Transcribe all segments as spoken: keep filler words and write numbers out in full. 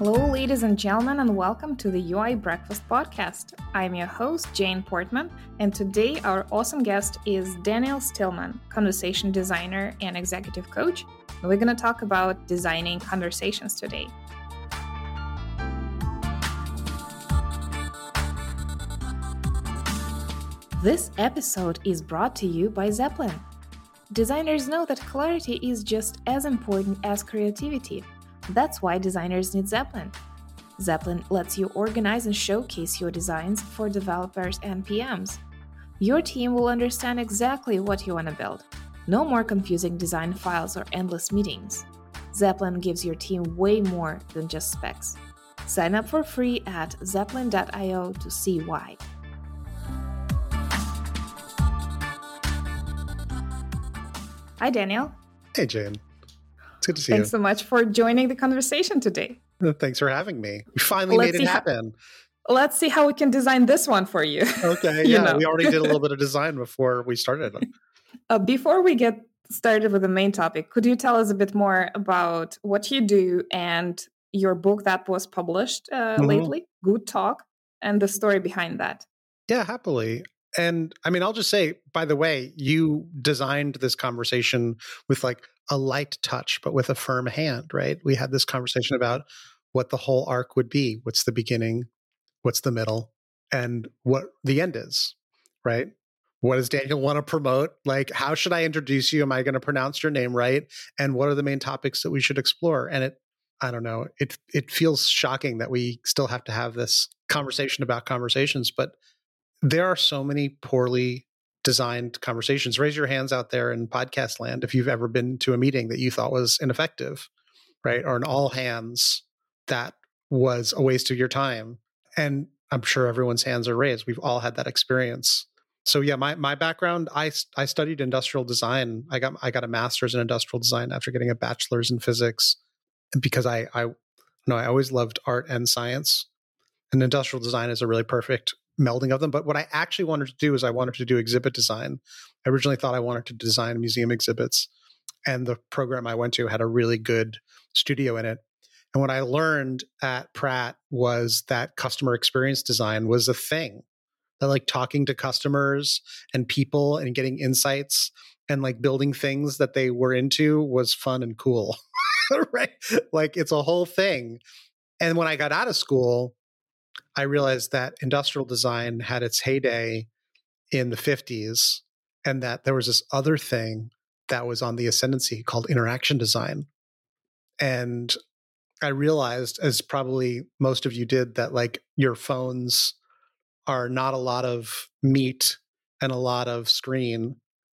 Hello, ladies and gentlemen, and welcome to the U I Breakfast Podcast. I'm your host, Jane Portman, and today our awesome guest is Daniel Stillman, conversation designer and executive coach. And we're going to talk about designing conversations today. This episode is brought to you by Zeppelin. Designers know that clarity is just as important as creativity. That's why designers need Zeppelin. Zeppelin lets you organize and showcase your designs for developers and P Ms. Your team will understand exactly what you want to build. No more confusing design files or endless meetings. Zeppelin gives your team way more than just specs. Sign up for free at zeppelin dot io to see why. Hi, Daniel. Hey, Jane. It's good to see Thanks you. so much for joining the conversation today. Thanks for having me. We finally Let's made see it how- happen. Let's see how we can design this one for you. Okay, You yeah, know. we already did a little bit of design before we started. Uh, before we get started with the main topic, could you tell us a bit more about what you do and your book that was published uh, Mhm. lately, Good Talk, and the story behind that? Yeah, happily. And I mean, I'll just say, by the way, you designed this conversation with like a light touch, but with a firm hand, right? We had this conversation about what the whole arc would be. What's the beginning? What's the middle? And what the end is, right? What does Daniel want to promote? Like, how should I introduce you? Am I going to pronounce your name right? And what are the main topics that we should explore? And it, I don't know, it it feels shocking that we still have to have this conversation about conversations, but there are so many poorly designed conversations. Raise your hands out there in podcast land if you've ever been to a meeting that you thought was ineffective, right? Or an all hands that was a waste of your time. And I'm sure everyone's hands are raised. We've all had that experience. So yeah, my my background, I I studied industrial design. I got I got a master's in industrial design after getting a bachelor's in physics because I I no, I always loved art and science. And industrial design is a really perfect melding of them. But what I actually wanted to do is I wanted to do exhibit design. I originally thought I wanted to design museum exhibits. And the program I went to had a really good studio in it. And what I learned at Pratt was that customer experience design was a thing. That like talking to customers and people and getting insights and like building things that they were into was fun and cool. Right? Like it's a whole thing. And when I got out of school, I realized that industrial design had its heyday in the fifties and that there was this other thing that was on the ascendancy called interaction design. And I realized, as probably most of you did, that like your phones are not a lot of meat and a lot of screen.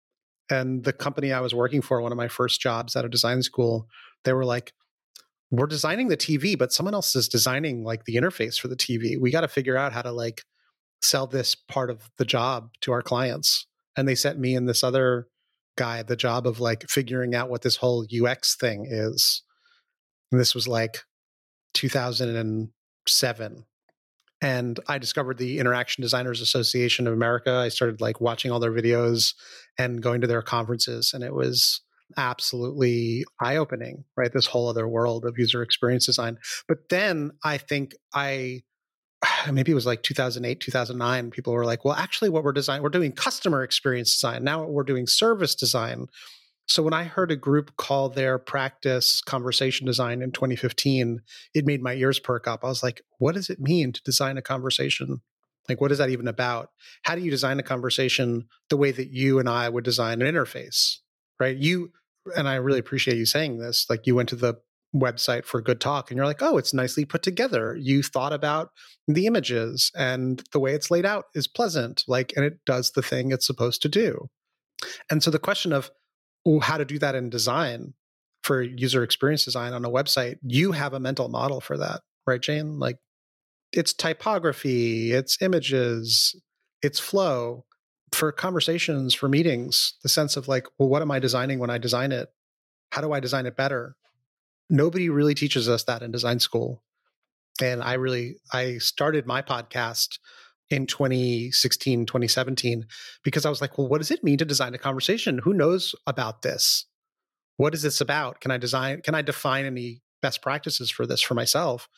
And the company I was working for, one of my first jobs out of design school, they were like, we're designing the T V, but someone else is designing like the interface for the T V. We got to figure out how to like sell this part of the job to our clients. And they sent me and this other guy the job of like figuring out what this whole U X thing is. And this was like two thousand seven. And I discovered the Interaction Designers Association of America. I started like watching all their videos and going to their conferences. And it was absolutely eye-opening, right? This whole other world of user experience design. But then I think I, maybe it was like two thousand eight, two thousand nine, people were like, well, actually what we're designing, we're doing customer experience design. Now we're doing service design. So when I heard a group call their practice conversation design in twenty fifteen, it made my ears perk up. I was like, what does it mean to design a conversation? Like, what is that even about? How do you design a conversation the way that you and I would design an interface, right? You, and I really appreciate you saying this, like you went to the website for Good Talk and you're like, oh, it's nicely put together. You thought about the images and the way it's laid out is pleasant, like, and it does the thing it's supposed to do. And so the question of oh, how to do that in design for user experience design on a website, you have a mental model for that, right, Jane? Like it's typography, it's images, it's flow. For conversations, for meetings, the sense of like, well, what am I designing when I design it? How do I design it better? Nobody really teaches us that in design school. And I really, I started my podcast in twenty sixteen, twenty seventeen, because I was like, well, what does it mean to design a conversation? Who knows about this? What is this about? Can I design, can I define any best practices for this for myself?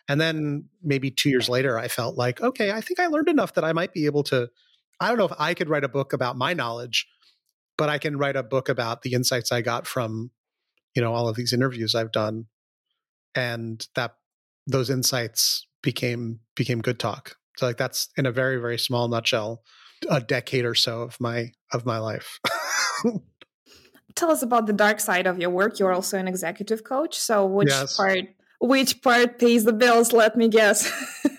And then maybe two years later, I felt like, okay, I think I learned enough that I might be able to, I don't know if I could write a book about my knowledge, but I can write a book about the insights I got from, you know, all of these interviews I've done. And that those insights became became good talk. So like that's in a very, very small nutshell, a decade or so of my of my life. Tell us about the dark side of your work. You're also an executive coach. So which Yes. part which part pays the bills? Let me guess.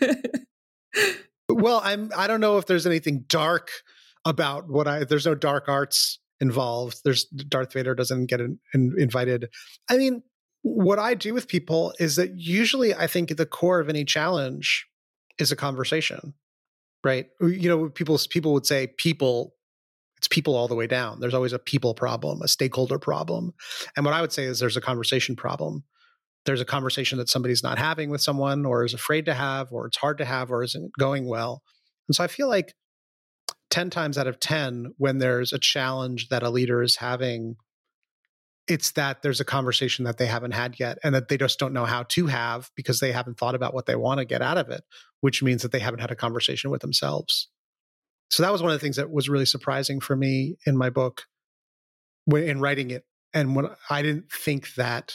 Well, I'm I don't know if there's anything dark about what I there's no dark arts involved. There's Darth Vader doesn't get in, in, invited. I mean, what I do with people is that usually I think at the core of any challenge is a conversation, right? You know, people people would say people, it's people all the way down. There's always a people problem, a stakeholder problem. And what I would say is there's a conversation problem. There's a conversation that somebody's not having with someone or is afraid to have, or it's hard to have, or isn't going well. And so I feel like ten times out of ten, when there's a challenge that a leader is having, it's that there's a conversation that they haven't had yet and that they just don't know how to have because they haven't thought about what they want to get out of it, which means that they haven't had a conversation with themselves. So that was one of the things that was really surprising for me in my book when, in writing it. And when I didn't think that,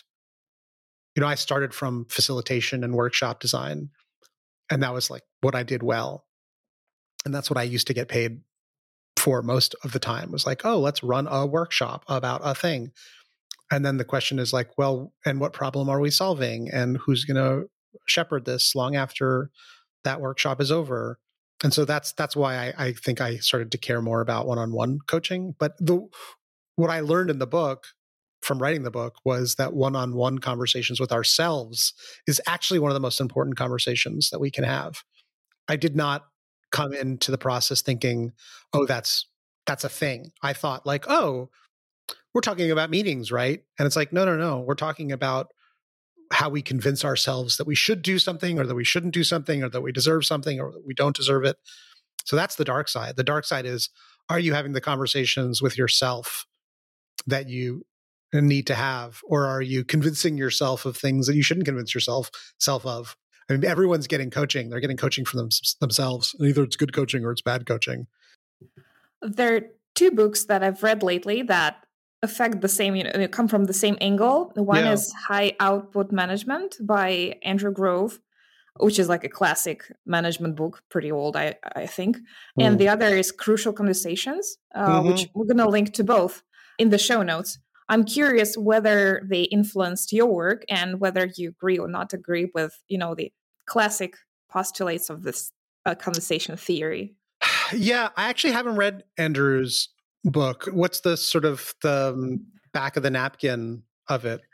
you know, I started from facilitation and workshop design, and that was like what I did well. And that's what I used to get paid for most of the time, was like, oh, let's run a workshop about a thing. And then the question is like, well, and what problem are we solving? And who's going to shepherd this long after that workshop is over? And so that's that's why I, I think I started to care more about one-on-one coaching. But the what I learned in the book from writing the book was that one-on-one conversations with ourselves is actually one of the most important conversations that we can have. I did not come into the process thinking, oh, that's that's a thing. I thought like, oh, we're talking about meetings, right? And it's like, no, no, no. We're talking about how we convince ourselves that we should do something or that we shouldn't do something or that we deserve something or that we don't deserve it. So that's the dark side. The dark side is, are you having the conversations with yourself that you need to have? Or are you convincing yourself of things that you shouldn't convince yourself self of? I mean, everyone's getting coaching. They're getting coaching for them, themselves. Either it's good coaching or it's bad coaching. There are two books that I've read lately that affect the same, you know, come from the same angle. One Yeah. is High Output Management by Andrew Grove, which is like a classic management book, pretty old, I, I think. Mm. And the other is Crucial Conversations, uh, mm-hmm. which we're going to link to both in the show notes. I'm curious whether they influenced your work and whether you agree or not agree with, you know, the classic postulates of this uh, conversation theory. Yeah, I actually haven't read Andrew's book. What's the sort of the um, back of the napkin of it?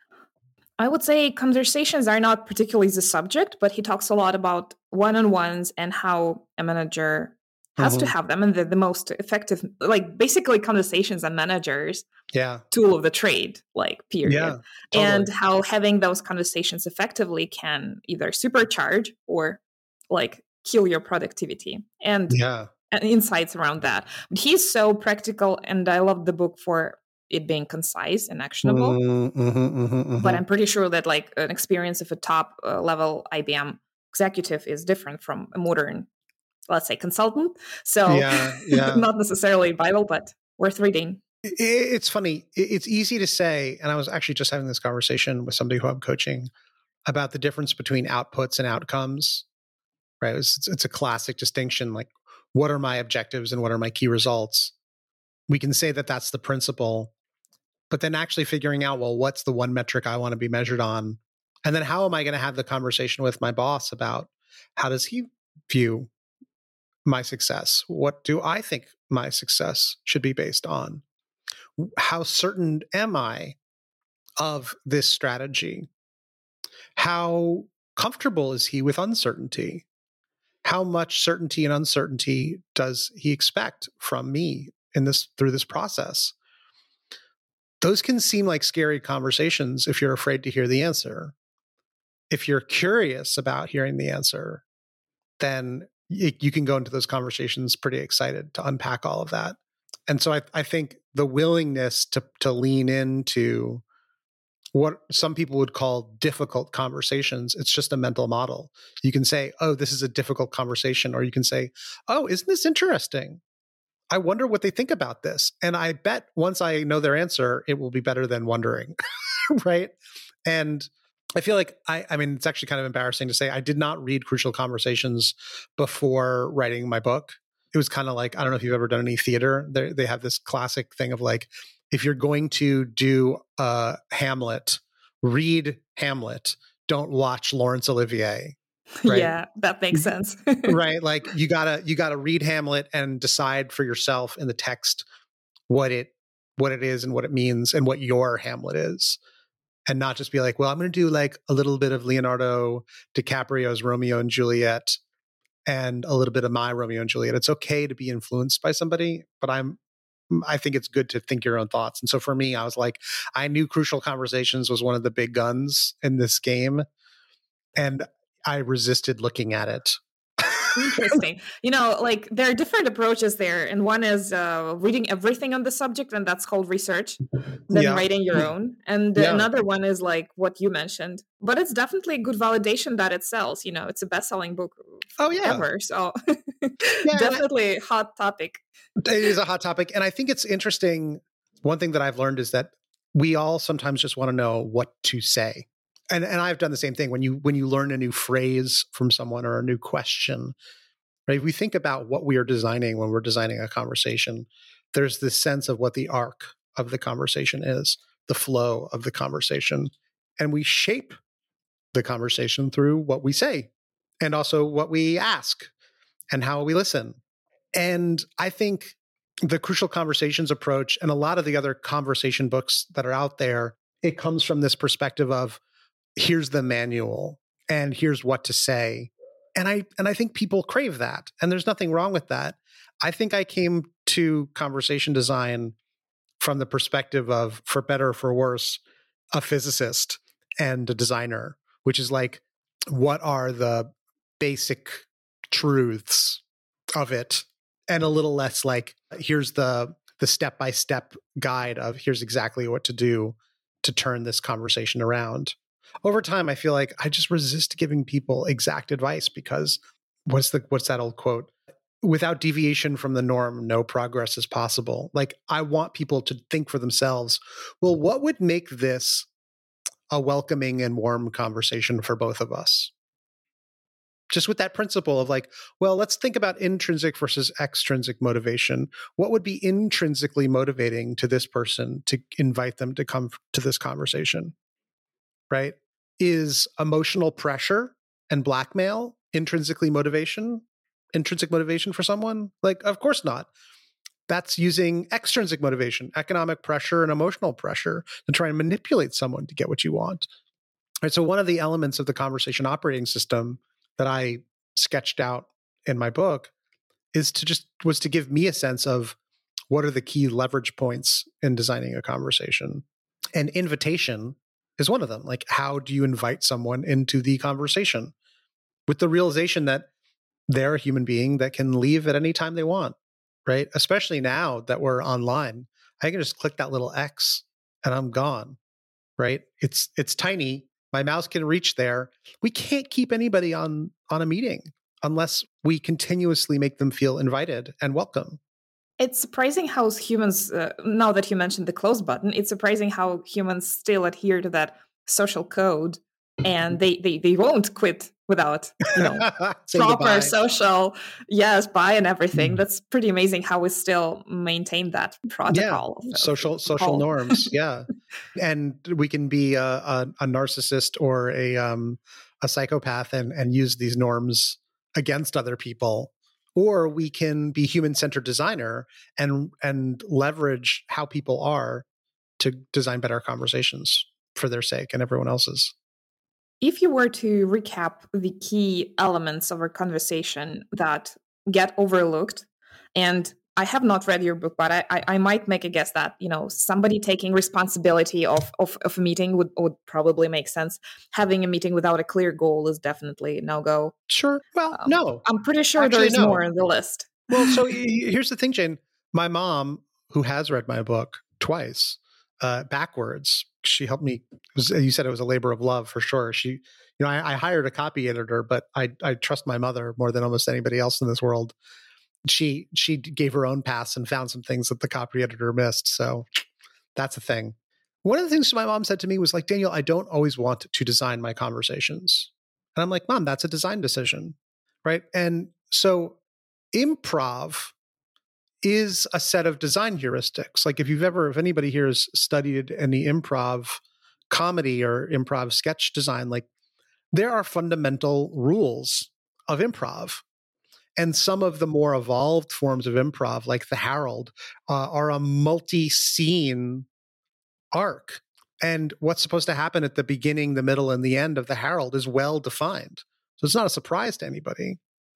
I would say conversations are not particularly the subject, but he talks a lot about one-on-ones and how a manager has mm-hmm. to have them, and the, the most effective, like basically conversations and managers, yeah, tool of the trade, like period. Yeah, totally. And how having those conversations effectively can either supercharge or like kill your productivity. And yeah. and insights around that. But he's so practical, and I love the book for it being concise and actionable. Mm-hmm, mm-hmm, mm-hmm. But I'm pretty sure that like an experience of a top uh, level I B M executive is different from a modern, let's say, consultant. So yeah, yeah. not necessarily vital, but worth reading. It's funny. It's easy to say, and I was actually just having this conversation with somebody who I'm coaching about the difference between outputs and outcomes, right? It's, it's a classic distinction, like, what are my objectives and what are my key results? We can say that that's the principle, but then actually figuring out, well, what's the one metric I want to be measured on? And then how am I going to have the conversation with my boss about how does he view my success? What do I think my success should be based on? How certain am I of this strategy? How comfortable is he with uncertainty? How much certainty and uncertainty does he expect from me in this through this process? Those can seem like scary conversations if you're afraid to hear the answer. If you're curious about hearing the answer, then you, you can go into those conversations pretty excited to unpack all of that. And so I, I think the willingness to to lean into what some people would call difficult conversations. It's just a mental model. You can say, oh, this is a difficult conversation. Or you can say, oh, isn't this interesting? I wonder what they think about this. And I bet once I know their answer, it will be better than wondering. Right. And I feel like, I, I mean, it's actually kind of embarrassing to say I did not read Crucial Conversations before writing my book. It was kind of like, I don't know if you've ever done any theater. They they have this classic thing of like, if you're going to do uh, Hamlet, read Hamlet. Don't watch Laurence Olivier. Right? Yeah, that makes sense. Right? Like you gotta you gotta read Hamlet and decide for yourself in the text what it what it is and what it means and what your Hamlet is, and not just be like, well, I'm going to do like a little bit of Leonardo DiCaprio's Romeo and Juliet and a little bit of my Romeo and Juliet. It's okay to be influenced by somebody, but I'm I think it's good to think your own thoughts. And so for me, I was like, I knew Crucial Conversations was one of the big guns in this game, and I resisted looking at it. Interesting. You know, like there are different approaches there. And one is uh, reading everything on the subject, and that's called research, then Yeah. writing your own. And Yeah. another one is like what you mentioned. But it's definitely a good validation that it sells. You know, it's a best-selling book Oh, yeah. ever. So Yeah, definitely a hot topic. It is a hot topic. And I think it's interesting. One thing that I've learned is that we all sometimes just want to know what to say. And and I've done the same thing. When you when you learn a new phrase from someone or a new question, right? If we think about what we are designing when we're designing a conversation, there's this sense of what the arc of the conversation is, the flow of the conversation. And we shape the conversation through what we say and also what we ask and how we listen. And I think the Crucial Conversations approach and a lot of the other conversation books that are out there, it comes from this perspective of here's the manual and here's what to say. And I and I think people crave that. And there's nothing wrong with that. I think I came to conversation design from the perspective of, for better or for worse, a physicist and a designer, which is like, what are the basic truths of it? And a little less like, here's the the step-by-step guide of here's exactly what to do to turn this conversation around. Over time, I feel like I just resist giving people exact advice because what's the what's that old quote? Without deviation from the norm, no progress is possible. Like, I want people to think for themselves, well, what would make this a welcoming and warm conversation for both of us? Just with that principle of like, well, let's think about intrinsic versus extrinsic motivation. What would be intrinsically motivating to this person to invite them to come to this conversation? Right? Is emotional pressure and blackmail intrinsically motivation, intrinsic motivation for someone? Like, of course not. That's using extrinsic motivation, economic pressure and emotional pressure to try and manipulate someone to get what you want. Right? So one of the elements of the conversation operating system that I sketched out in my book is to just was to give me a sense of what are the key leverage points in designing a conversation. And invitation is one of them. Like, how do you invite someone into the conversation with the realization that they're a human being that can leave at any time they want, right? Especially now that we're online, I can just click that little X and I'm gone, right? It's it's tiny. My mouse can reach there. We can't keep anybody on on a meeting unless we continuously make them feel invited and welcome. It's surprising how humans, uh, now that you mentioned the close button, it's surprising how humans still adhere to that social code and they, they, they won't quit without, you know, proper goodbye. social, yes, bye and everything. Mm. That's pretty amazing how we still maintain that protocol. Yeah, of, social of social norms, yeah. And we can be a, a, a narcissist or a um, a psychopath and, and use these norms against other people. Or we can be human-centered designer and and leverage how people are to design better conversations for their sake and everyone else's. If you were to recap the key elements of our conversation that get overlooked, and I have not read your book, but I, I, I might make a guess that, you know, somebody taking responsibility of, of, of a meeting would, would probably make sense. Having a meeting without a clear goal is definitely a no-go. Sure. Well, um, no. I'm pretty sure Actually, there's no. more on the list. Well, so here's the thing, Jane. My mom, who has read my book twice, uh, backwards, she helped me. It was, you said it was a labor of love for sure. She, you know, I, I hired a copy editor, but I, I trust my mother more than almost anybody else in this world. She, she gave her own pass and found some things that the copy editor missed. So that's a thing. One of the things my mom said to me was like, Daniel, I don't always want to design my conversations. And I'm like, Mom, that's a design decision, right? And so improv is a set of design heuristics. Like if you've ever, if anybody here has studied any improv comedy or improv sketch design, like there are fundamental rules of improv. And some of the more evolved forms of improv, like the Harold, uh, are a multi-scene arc. And what's supposed to happen at the beginning, the middle, and the end of the Harold is well defined. So it's not a surprise to anybody.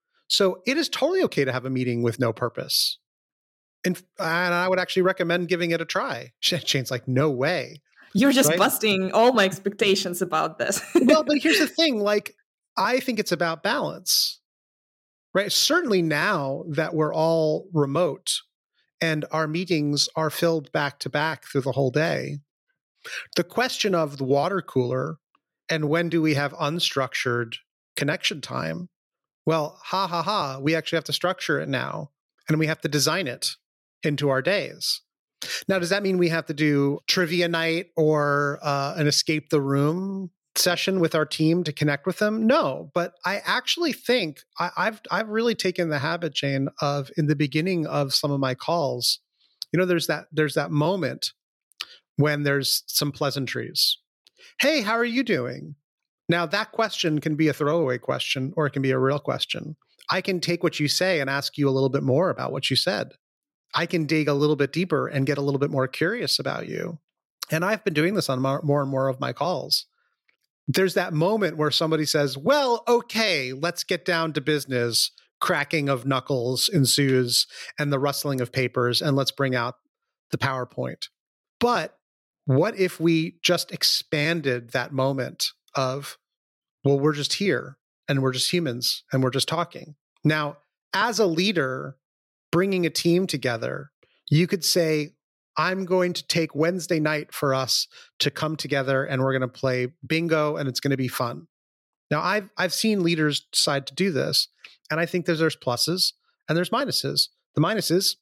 So it is totally okay to have a meeting with no purpose. And, and I would actually recommend giving it a try. Shane's like, no way. You're just right? busting all my expectations about this. Well, but here's the thing. Like, I think it's about balance, right? Certainly now that we're all remote and our meetings are filled back to back through the whole day, the question of the water cooler and when do we have unstructured connection time? Well, ha ha ha, we actually have to structure it now and we have to design it into our days. Now, does that mean we have to do trivia night or uh, an escape the room session with our team to connect with them? No, but I actually think I, I've I've really taken the habit, Jane, of in the beginning of some of my calls, you know, there's that there's that moment when there's some pleasantries. Hey, how are you doing? Now, that question can be a throwaway question or it can be a real question. I can take what you say and ask you a little bit more about what you said. I can dig a little bit deeper and get a little bit more curious about you. And I've been doing this on more, more and more of my calls. There's that moment where somebody says, well, okay, let's get down to business. Cracking of knuckles ensues and the rustling of papers, and let's bring out the PowerPoint. But what if we just expanded that moment of, well, we're just here and we're just humans and we're just talking. Now, as a leader, bringing a team together, you could say, I'm going to take Wednesday night for us to come together and we're going to play bingo and it's going to be fun. Now, I've I've seen leaders decide to do this, and I think there's, there's pluses and there's minuses. The minuses,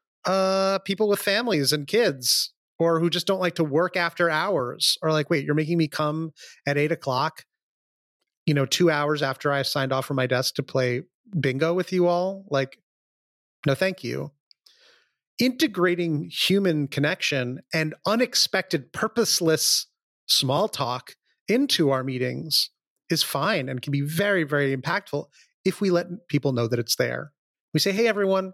uh, people with families and kids or who just don't like to work after hours are like, wait, you're making me come at eight o'clock, you know, two hours after I signed off from my desk to play bingo with you all? Like, no, thank you. Integrating human connection and unexpected, purposeless small talk into our meetings is fine and can be very, very impactful if we let people know that it's there. We say, hey, everyone,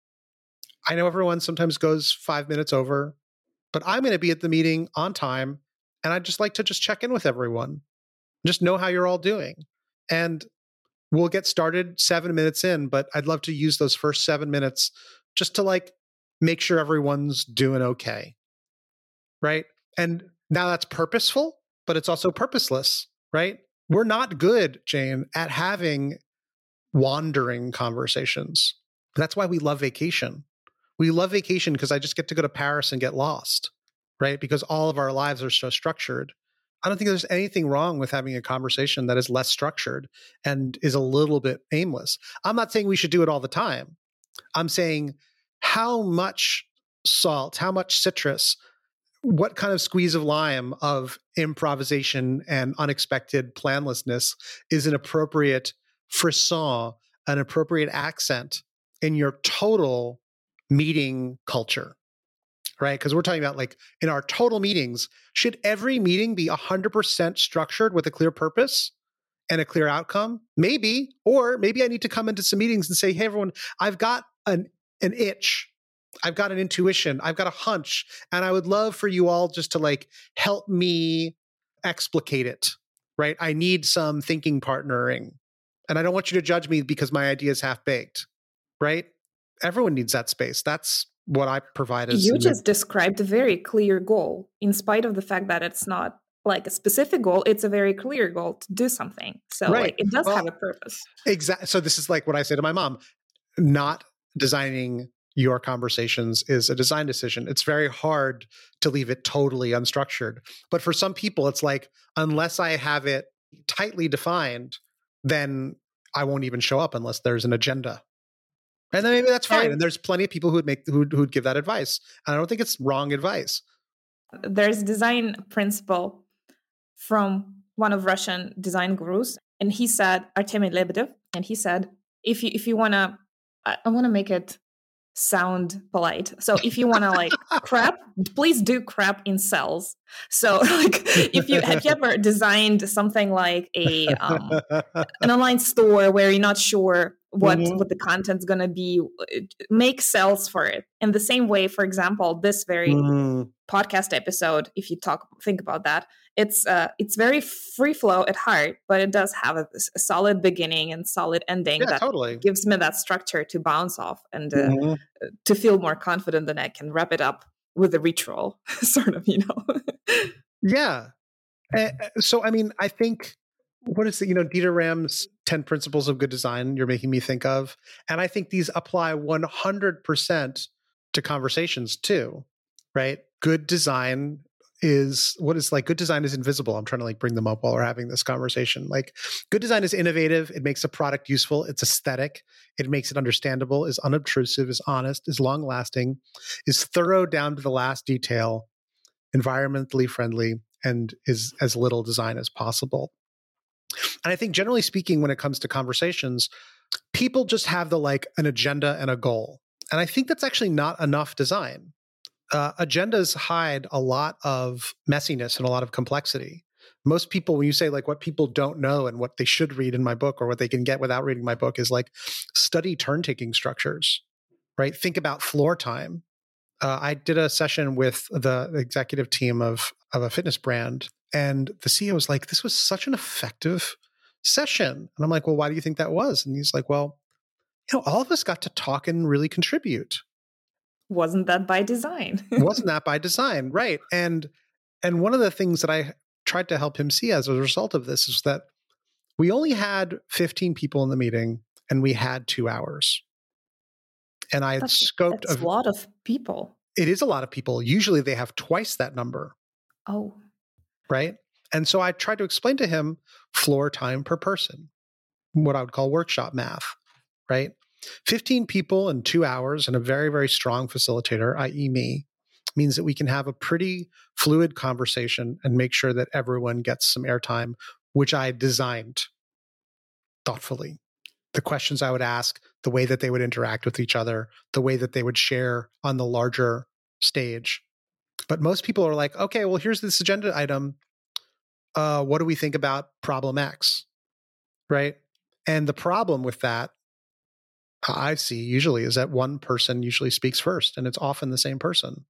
I know everyone sometimes goes five minutes over, but I'm going to be at the meeting on time, and I'd just like to just check in with everyone, just know how you're all doing. And we'll get started seven minutes in, but I'd love to use those first seven minutes just to like make sure everyone's doing okay, right? And now that's purposeful, but it's also purposeless, right? We're not good, Jane, at having wandering conversations. That's why we love vacation. We love vacation because I just get to go to Paris and get lost, right? Because all of our lives are so structured. I don't think there's anything wrong with having a conversation that is less structured and is a little bit aimless. I'm not saying we should do it all the time. I'm saying how much salt, how much citrus, what kind of squeeze of lime of improvisation and unexpected planlessness is an appropriate frisson, an appropriate accent in your total meeting culture, right? Because we're talking about like in our total meetings, should every meeting be one hundred percent structured with a clear purpose and a clear outcome? Maybe, or maybe I need to come into some meetings and say, hey, everyone, I've got an, an itch. I've got an intuition. I've got a hunch. And I would love for you all just to like help me explicate it, right? I need some thinking partnering. And I don't want you to judge me because my idea is half baked, right? Everyone needs that space. That's what I provide as You just described a very clear goal. In spite of the fact that it's not like a specific goal, it's a very clear goal to do something. So right. like, it does well, have a purpose. Exactly. So this is like what I say to my mom, not designing your conversations is a design decision. It's very hard to leave it totally unstructured. But for some people, it's like, unless I have it tightly defined, then I won't even show up unless there's an agenda. And then maybe that's fine. And there's plenty of people who would make who would give that advice. And I don't think it's wrong advice. There's a design principle from one of Russian design gurus, and he said, Artemy Lebedev, and he said, if you if you wanna, I, I want to make it sound polite. So if you want to like crap, please do crap in cells. So like, if you have you ever designed something like a um, an online store where you're not sure what mm-hmm. what the content's going to be, make cells for it. In the same way, for example, this very mm-hmm. podcast episode, if you talk think about that, it's uh it's very free flow at heart, but it does have a, a solid beginning and solid ending yeah, that totally. gives me that structure to bounce off and uh, mm-hmm. to feel more confident that I can wrap it up with a ritual, sort of, you know. Yeah. Uh, so, I mean, I think, what is it, you know, Dieter Rams' ten Principles of Good Design you're making me think of. And I think these apply one hundred percent to conversations too, right? Good design is, what is like, good design is invisible. I'm trying to like bring them up while we're having this conversation. Like, good design is innovative. It makes a product useful. It's aesthetic. It makes it understandable, is unobtrusive, is honest, is long lasting, is thorough down to the last detail, environmentally friendly, and is as little design as possible. And I think generally speaking, when it comes to conversations, people just have the like an agenda and a goal. And I think that's actually not enough design. Uh, agendas hide a lot of messiness and a lot of complexity. Most people, when you say like what people don't know and what they should read in my book or what they can get without reading my book, is like study turn-taking structures, right? Think about floor time. Uh, I did a session with the executive team of, of a fitness brand, and the C E O was like, this was such an effective session. And I'm like, well, why do you think that was? And he's like, well, you know, all of us got to talk and really contribute. Wasn't that by design? Wasn't that by design? Right. And and one of the things that I tried to help him see as a result of this is that we only had fifteen people in the meeting and we had two hours. And I had that's, scoped that's a lot of people. It is a lot of people. Usually they have twice that number. Oh. Right. And so I tried to explain to him floor time per person, what I would call workshop math, right? fifteen people in two hours and a very, very strong facilitator, that is me, means that we can have a pretty fluid conversation and make sure that everyone gets some airtime, which I designed thoughtfully. The questions I would ask, the way that they would interact with each other, the way that they would share on the larger stage. But most people are like, okay, well, here's this agenda item. Uh, what do we think about problem X? Right? And the problem with that, I see usually, is that one person usually speaks first, and it's often the same person.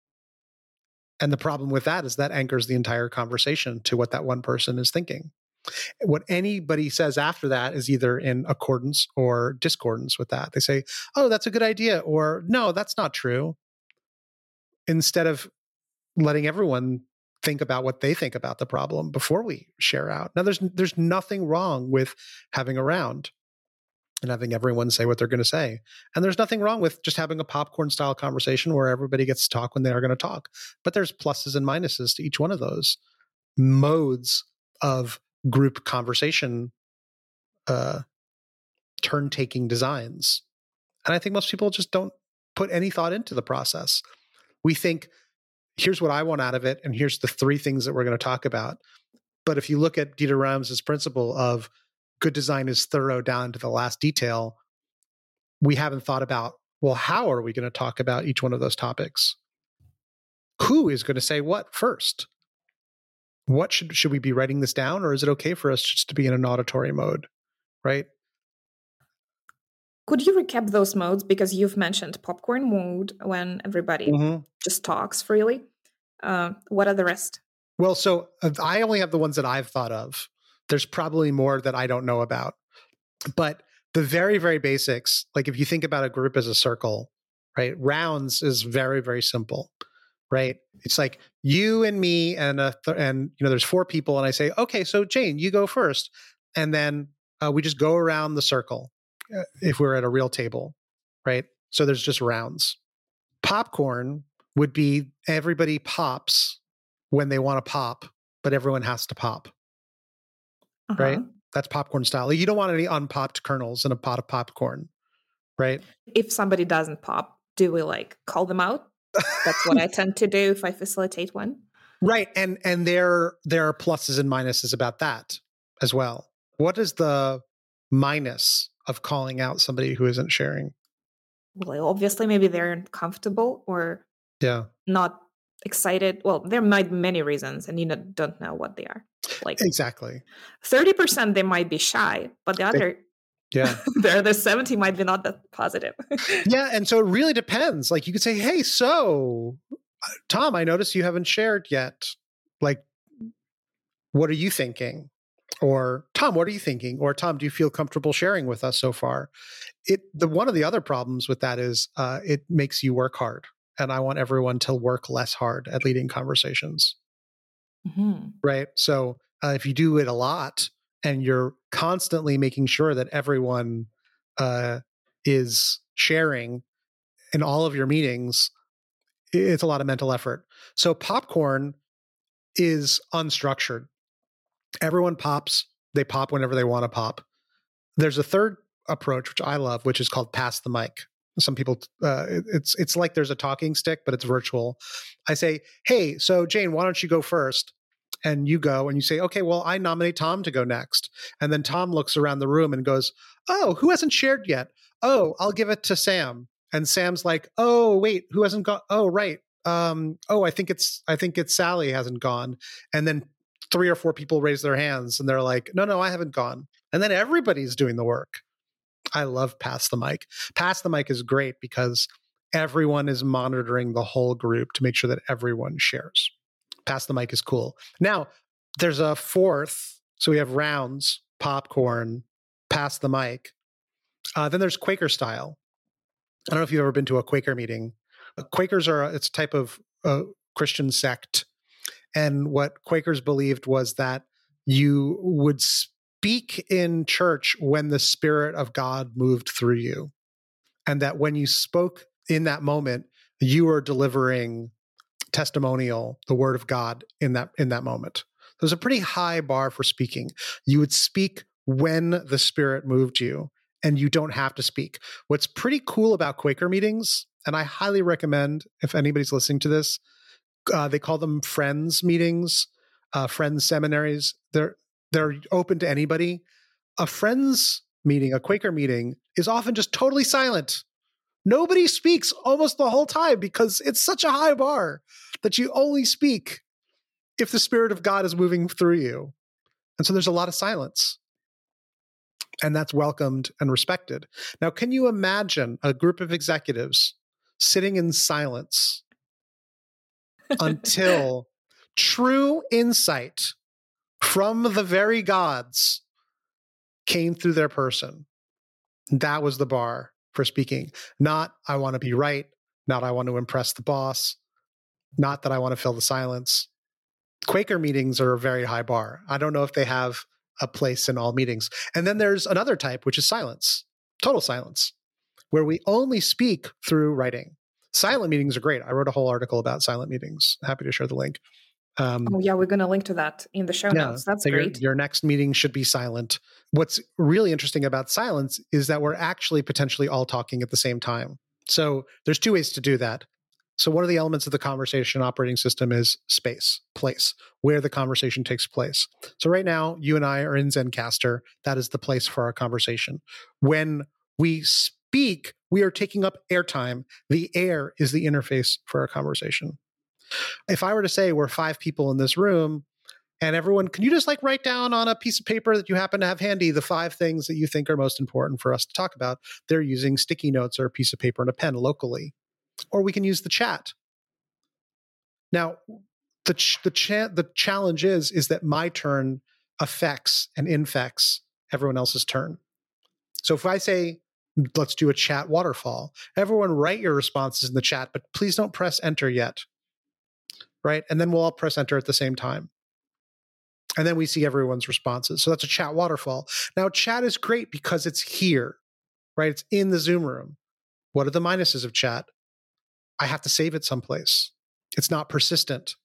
And the problem with that is that anchors the entire conversation to what that one person is thinking. What anybody says after that is either in accordance or discordance with that. They say, oh, that's a good idea, or no, that's not true. Instead of letting everyone think about what they think about the problem before we share out. Now, there's there's nothing wrong with having a round and having everyone say what they're going to say. And there's nothing wrong with just having a popcorn style conversation where everybody gets to talk when they are going to talk. But there's pluses and minuses to each one of those modes of group conversation, uh, turn-taking designs. And I think most people just don't put any thought into the process. We think, here's what I want out of it, and here's the three things that we're going to talk about. But if you look at Dieter Rams' principle of good design is thorough down to the last detail, we haven't thought about, well, how are we going to talk about each one of those topics? Who is going to say what first? What should should we be writing this down, or is it okay for us just to be in an auditory mode, right? Could you recap those modes? Because you've mentioned popcorn mode when everybody mm-hmm. just talks freely. Uh, what are the rest? Well, so uh, I only have the ones that I've thought of. There's probably more that I don't know about. But the very, very basics, like if you think about a group as a circle, right? Rounds is very, very simple, right? It's like you and me and a th- and you know, there's four people, and I say, okay, so Jane, you go first, and then uh, we just go around the circle uh, if we're at a real table, right? So there's just rounds. Popcorn would be everybody pops when they want to pop, but everyone has to pop, Uh-huh. right? That's popcorn style. You don't want any unpopped kernels in a pot of popcorn, right? If somebody doesn't pop, do we like call them out? That's what I tend to do if I facilitate one. Right. And and there there are pluses and minuses about that as well. What is the minus of calling out somebody who isn't sharing? Well, obviously, maybe they're uncomfortable or Yeah. not excited. Well, there might be many reasons, and you know, don't know what they are. Like Exactly. thirty percent, they might be shy, but the other, Yeah. the other seventy might be not that positive. Yeah. And so it really depends. Like you could say, hey, so Tom, I noticed you haven't shared yet. Like, what are you thinking? Or Tom, what are you thinking? Or Tom, do you feel comfortable sharing with us so far? It the one of the other problems with that is uh, it makes you work hard, and I want everyone to work less hard at leading conversations, Mm-hmm. right? So uh, if you do it a lot and you're constantly making sure that everyone uh, is sharing in all of your meetings, it's a lot of mental effort. So popcorn is unstructured. Everyone pops. They pop whenever they want to pop. There's a third approach, which I love, which is called pass the mic. Some people, uh, it's it's like there's a talking stick, but it's virtual. I say, hey, so Jane, why don't you go first? And you go and you say, okay, well, I nominate Tom to go next. And then Tom looks around the room and goes, oh, who hasn't shared yet? Oh, I'll give it to Sam. And Sam's like, oh, wait, who hasn't gone? Oh, right. Um, oh, I think it's I think it's Sally hasn't gone. And then three or four people raise their hands and they're like, no, no, I haven't gone. And then everybody's doing the work. I love pass the mic. Pass the mic is great because everyone is monitoring the whole group to make sure that everyone shares. Pass the mic is cool. Now, there's a fourth. So we have rounds, popcorn, pass the mic. Uh, then there's Quaker style. I don't know if you've ever been to a Quaker meeting. Quakers are, it's a type of uh, Christian sect. And what Quakers believed was that you would speak in church when the Spirit of God moved through you. And that when you spoke in that moment, you were delivering testimonial, the word of God in that in that moment. There's a pretty high bar for speaking. You would speak when the Spirit moved you, and you don't have to speak. What's pretty cool about Quaker meetings, and I highly recommend if anybody's listening to this, uh, they call them friends meetings, uh, friends seminaries. They're they're open to anybody. A friends meeting, a Quaker meeting, is often just totally silent. Nobody speaks almost the whole time because it's such a high bar that you only speak if the Spirit of God is moving through you. And so there's a lot of silence. And that's welcomed and respected. Now, can you imagine a group of executives sitting in silence until true insight from the very gods came through their person? That was the bar for speaking. Not, I want to be right. Not, I want to impress the boss. Not that I want to fill the silence. Quaker meetings are a very high bar. I don't know if they have a place in all meetings. And then there's another type, which is silence, total silence, where we only speak through writing. Silent meetings are great. I wrote a whole article about silent meetings. Happy to share the link. Um, oh, yeah, we're going to link to that in the show yeah, notes. That's so great. Your, your next meeting should be silent. What's really interesting about silence is that we're actually potentially all talking at the same time. So there's two ways to do that. So one of the elements of the conversation operating system is space, place, where the conversation takes place. So right now, you and I are in Zencastr. That is the place for our conversation. When we speak, we are taking up airtime. The air is the interface for our conversation. If I were to say we're five people in this room, and everyone, can you just like write down on a piece of paper that you happen to have handy the five things that you think are most important for us to talk about? They're using sticky notes or a piece of paper and a pen locally. Or we can use the chat. Now, the ch- the, cha- the challenge is, is that my turn affects and infects everyone else's turn. So if I say, let's do a chat waterfall, everyone write your responses in the chat, but please don't press enter yet. Right? And then we'll all press enter at the same time. And then we see everyone's responses. So that's a chat waterfall. Now, chat is great because it's here, right? It's in the Zoom room. What are the minuses of chat? I have to save it someplace. It's not persistent.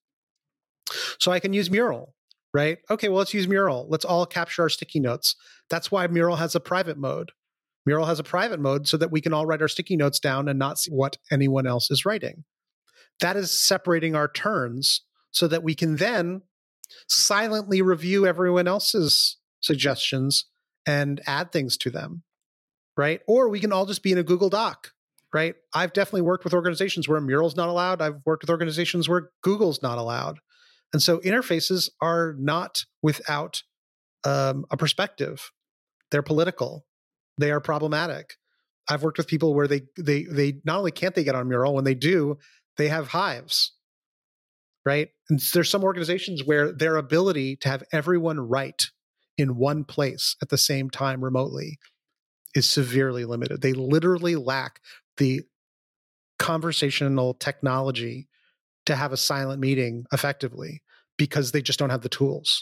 So I can use Mural, right? Okay, well, let's use Mural. Let's all capture our sticky notes. That's why Mural has a private mode. Mural has a private mode so that we can all write our sticky notes down and not see what anyone else is writing. That is separating our turns so that we can then silently review everyone else's suggestions and add things to them, right? Or we can all just be in a Google Doc, right? I've definitely worked with organizations where Mural's not allowed. I've worked with organizations where Google's not allowed. And so interfaces are not without um, a perspective. They're political. They are problematic. I've worked with people where they they they not only can't they get on Mural, when they do, they have hives, right? And there's some organizations where their ability to have everyone write in one place at the same time remotely is severely limited. They literally lack the conversational technology to have a silent meeting effectively because they just don't have the tools.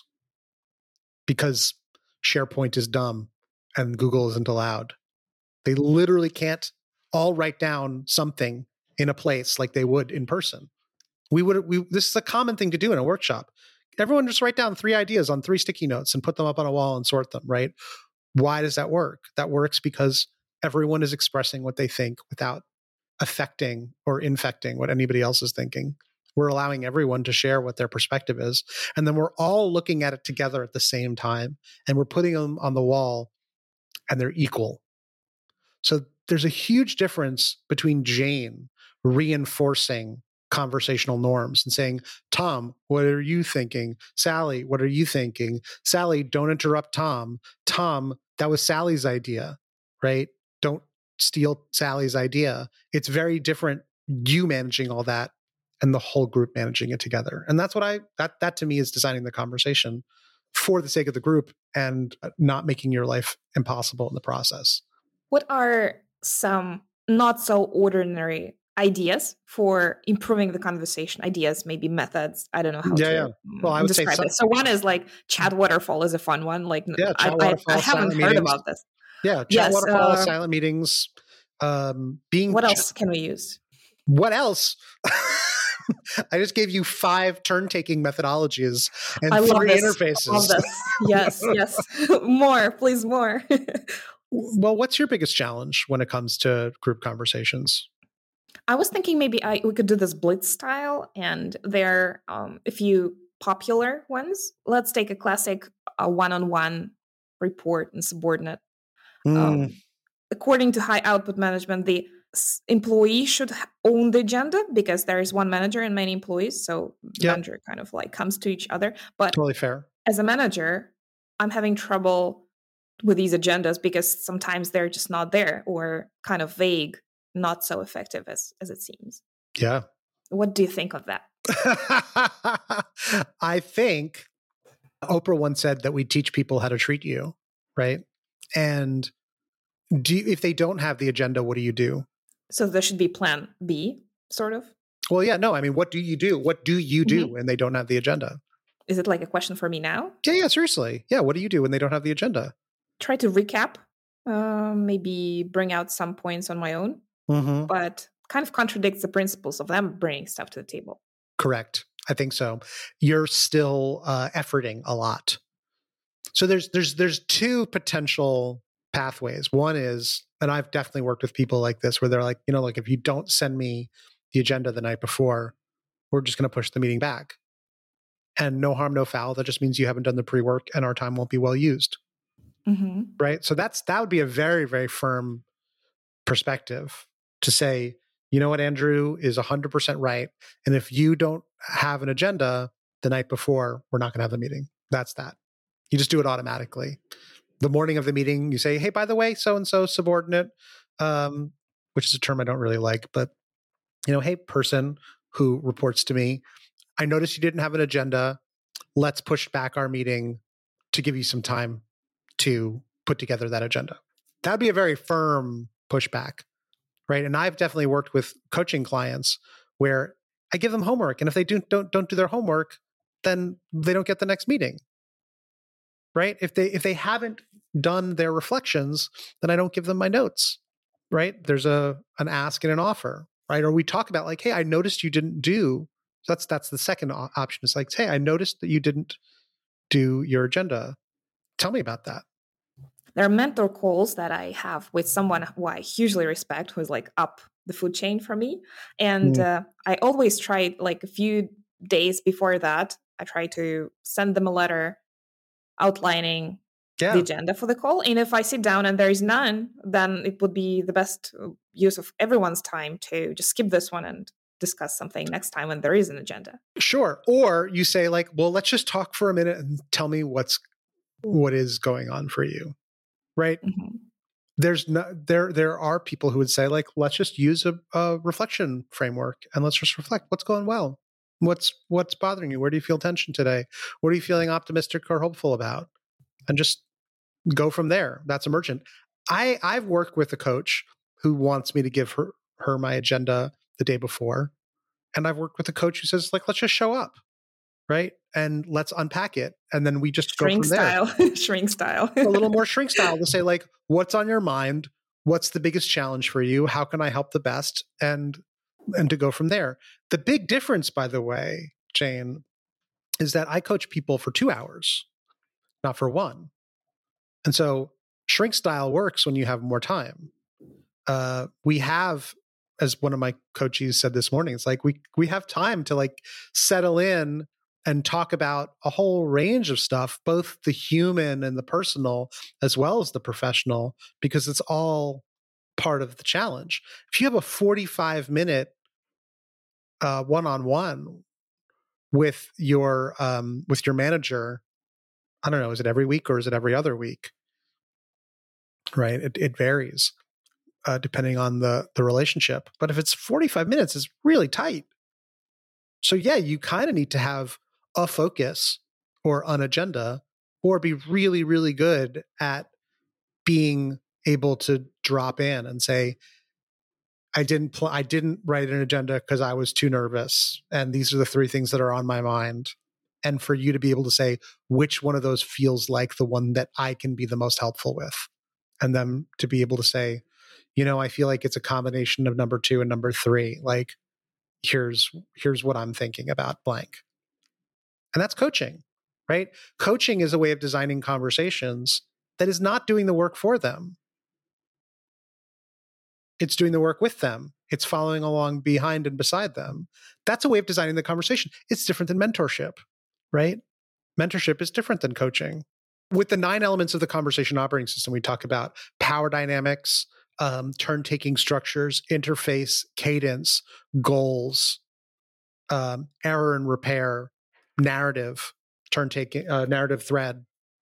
Because SharePoint is dumb and Google isn't allowed. They literally can't all write down something in a place like they would in person. We would we this is a common thing to do in a workshop. Everyone just write down three ideas on three sticky notes and put them up on a wall and sort them, right? Why does that work? That works because everyone is expressing what they think without affecting or infecting what anybody else is thinking. We're allowing everyone to share what their perspective is. And then we're all looking at it together at the same time. And we're putting them on the wall and they're equal. So there's a huge difference between Jane reinforcing conversational norms and saying, Tom, what are you thinking? Sally, what are you thinking? Sally, don't interrupt Tom. Tom, that was Sally's idea, right? Don't steal Sally's idea. It's very different, you managing all that and the whole group managing it together. And that's what I, that, that to me is designing the conversation for the sake of the group and not making your life impossible in the process. What are some not so ordinary ideas for improving the conversation? Ideas, maybe methods. I don't know how yeah, to yeah. Well, I would describe say it. So one is like chat waterfall is a fun one. Like yeah, I, chat waterfall, I, I haven't heard meetings. about this. Yeah, chat yes, waterfall, uh, silent meetings. Um, being what else can we use? What else? I just gave you five turn-taking methodologies and I three love interfaces. I love this. Yes, yes. More, please, more. Well, what's your biggest challenge when it comes to group conversations? I was thinking maybe I we could do this blitz style, and there um, a few popular ones. Let's take a classic uh, one-on-one report and subordinate. Mm. Um, according to high output management, the s- employee should h- own the agenda because there is one manager and many employees. So the Yep. manager kind of like comes to each other. But Totally fair. as a manager, I'm having trouble with these agendas because sometimes they're just not there or kind of vague, not so effective as, as it seems. Yeah. What do you think of that? I think Oprah once said that we teach people how to treat you, right? And do you, if they don't have the agenda, what do you do? So there should be plan B, sort of? Well, yeah, no, I mean, what do you do? What do you do Mhm. when they don't have the agenda? Is it like a question for me now? Yeah, yeah, seriously. Yeah, what do you do when they don't have the agenda? Try to recap, uh, maybe bring out some points on my own, Mm-hmm. but kind of contradicts the principles of them bringing stuff to the table. Correct. I think so. You're still uh, efforting a lot. So there's there's there's two potential pathways. One is, and I've definitely worked with people like this, where they're like, you know, like if you don't send me the agenda the night before, we're just going to push the meeting back. And no harm, no foul. That just means you haven't done the pre-work, and our time won't be well used. Mm-hmm. Right. So that's that would be a very very firm perspective to say, you know what, Andrew is one hundred percent right. And if you don't have an agenda the night before, we're not going to have the meeting. That's that. You just do it automatically. The morning of the meeting, you say, hey, by the way, so-and-so subordinate, um, which is a term I don't really like, but, you know, hey, person who reports to me, I noticed you didn't have an agenda. Let's push back our meeting to give you some time to put together that agenda. That'd be a very firm pushback, right? And I've definitely worked with coaching clients where I give them homework, and if they do, don't don't do their homework, then they don't get the next meeting, right? If they if they haven't done their reflections, then I don't give them my notes. right? There's a an ask and an offer, right? Or we talk about like, hey, I noticed you didn't do. So that's that's the second option. It's like, hey, I noticed that you didn't do your agenda. Tell me about that. There are mentor calls that I have with someone who I hugely respect, who's like up the food chain for me. And Mm. uh, I always try, like a few days before that, I try to send them a letter outlining Yeah. the agenda for the call. And if I sit down and there is none, then it would be the best use of everyone's time to just skip this one and discuss something next time when there is an agenda. Sure. Or you say like, well, let's just talk for a minute and tell me what's what is going on for you. Right. Mm-hmm. There's no there there are people who would say like, let's just use a, a reflection framework and let's just reflect what's going well. What's what's bothering you? Where do you feel tension today? What are you feeling optimistic or hopeful about? And just go from there. That's emergent. I I've worked with a coach who wants me to give her her my agenda the day before. And I've worked with a coach who says like, let's just show up. Right. And let's unpack it. And then we just Shrink go from there. style. Shrink style. A little more shrink style to say like, what's on your mind? What's the biggest challenge for you? How can I help the best? And and to go from there. The big difference, by the way, Jane, is that I coach people for two hours, not for one. And so shrink style works when you have more time. Uh, we have, as one of my coaches said this morning, it's like we we have time to like settle in and talk about a whole range of stuff, both the human and the personal, as well as the professional, because it's all part of the challenge. If you have a forty-five minute uh, one-on-one with your um, with your manager, I don't know, is it every week or is it every other week? Right? It, it varies uh, depending on the the relationship. But if it's forty-five minutes, it's really tight. So yeah, you kind of need to have a focus or an agenda, or be really, really good at being able to drop in and say, I didn't pl- I didn't write an agenda because I was too nervous. And these are the three things that are on my mind. And for you to be able to say which one of those feels like the one that I can be the most helpful with. And then to be able to say, you know, I feel like it's a combination of number two and number three. Like, here's here's what I'm thinking about blank. And that's coaching, right? Coaching is a way of designing conversations that is not doing the work for them. It's doing the work with them. It's following along behind and beside them. That's a way of designing the conversation. It's different than mentorship, right? Mentorship is different than coaching. With the nine elements of the conversation operating system, we talk about power dynamics, um, turn-taking structures, interface, cadence, goals, um, error and repair, narrative, turn-taking, uh, narrative thread.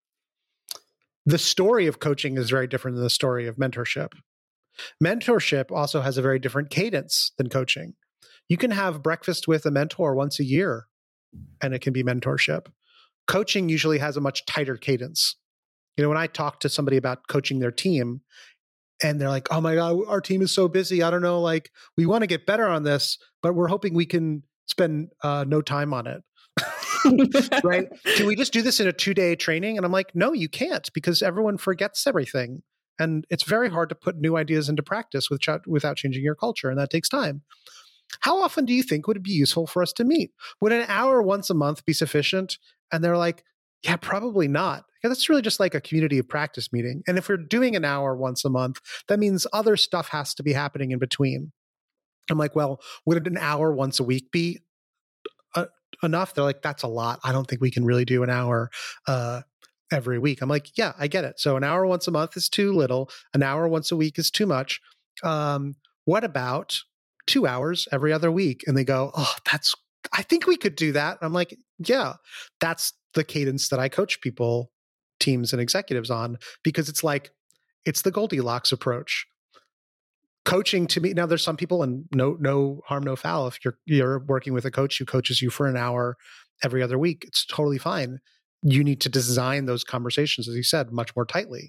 The story of coaching is very different than the story of mentorship. Mentorship also has a very different cadence than coaching. You can have breakfast with a mentor once a year, and it can be mentorship. Coaching usually has a much tighter cadence. You know, when I talk to somebody about coaching their team, and they're like, oh my God, our team is so busy. I don't know, like, we want to get better on this, but we're hoping we can spend uh, no time on it. Right? Can we just do this in a two-day training? And I'm like, no, you can't, because everyone forgets everything. And it's very hard to put new ideas into practice with ch- without changing your culture, and that takes time. How often do you think would it be useful for us to meet? Would an hour once a month be sufficient? And they're like, yeah, probably not. Because that's really just like a community of practice meeting. And if we're doing an hour once a month, that means other stuff has to be happening in between. I'm like, well, would an hour once a week be uh, enough? They're like, that's a lot. I don't think we can really do an hour uh, every week. I'm like, yeah, I get it. So an hour once a month is too little. An hour once a week is too much. Um, what about two hours every other week? And they go, oh, that's, I think we could do that. I'm like, yeah, that's the cadence that I coach people, teams and executives on, because it's like, it's the Goldilocks approach. Coaching to me, now there's some people, and no no harm, no foul. If you're you're working with a coach who coaches you for an hour every other week, it's totally fine. You need to design those conversations, as you said, much more tightly.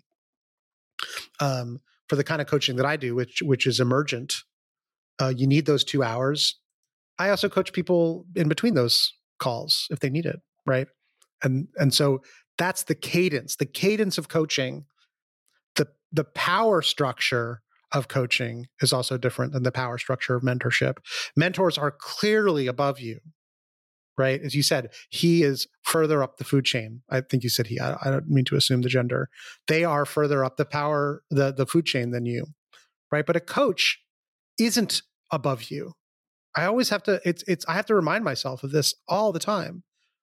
Um, for the kind of coaching that I do, which which is emergent, uh, you need those two hours. I also coach people in between those calls if they need it, right? And and so that's the cadence, the cadence of coaching. The the power structure of coaching is also different than the power structure of mentorship. Mentors are clearly above you, right? As you said, he is further up the food chain. I think you said he, I, I don't mean to assume the gender. They are further up the power, the, the food chain than you, right? But a coach isn't above you. I always have to, it's, it's, I have to remind myself of this all the time.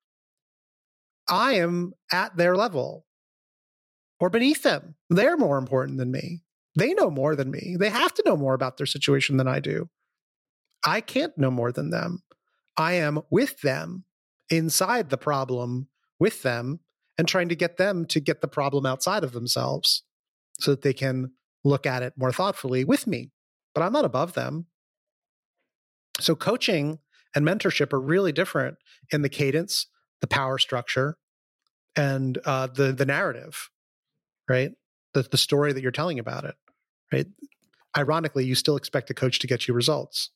I am at their level or beneath them. They're more important than me. They know more than me. They have to know more about their situation than I do. I can't know more than them. I am with them, inside the problem with them, and trying to get them to get the problem outside of themselves so that they can look at it more thoughtfully with me. But I'm not above them. So coaching and mentorship are really different in the cadence, the power structure, and uh, the the narrative, right? The the story that you're telling about it, right? Ironically, you still expect a coach to get you results,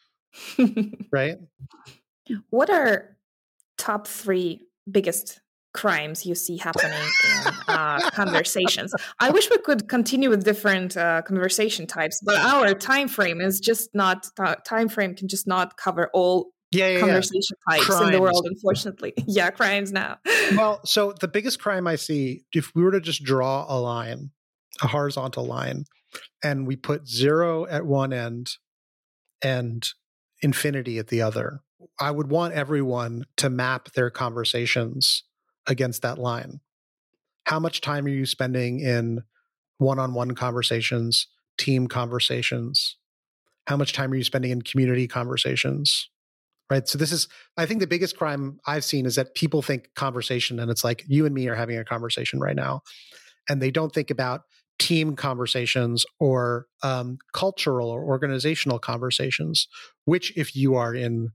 right? What are top three biggest crimes you see happening in uh, conversations? I wish we could continue with different uh, conversation types, but our time frame is just not uh, time frame can just not cover all yeah, yeah, conversation yeah. types Crimes. in the world, unfortunately. Yeah, crimes now. Well, so the biggest crime I see, if we were to just draw a line, a horizontal line, and we put zero at one end and infinity at the other, I would want everyone to map their conversations against that line. How much time are you spending in one-on-one conversations, team conversations? How much time are you spending in community conversations? Right. So this is, I think the biggest crime I've seen is that people think conversation, and it's like you and me are having a conversation right now, and they don't think about team conversations or um, cultural or organizational conversations, which if you are in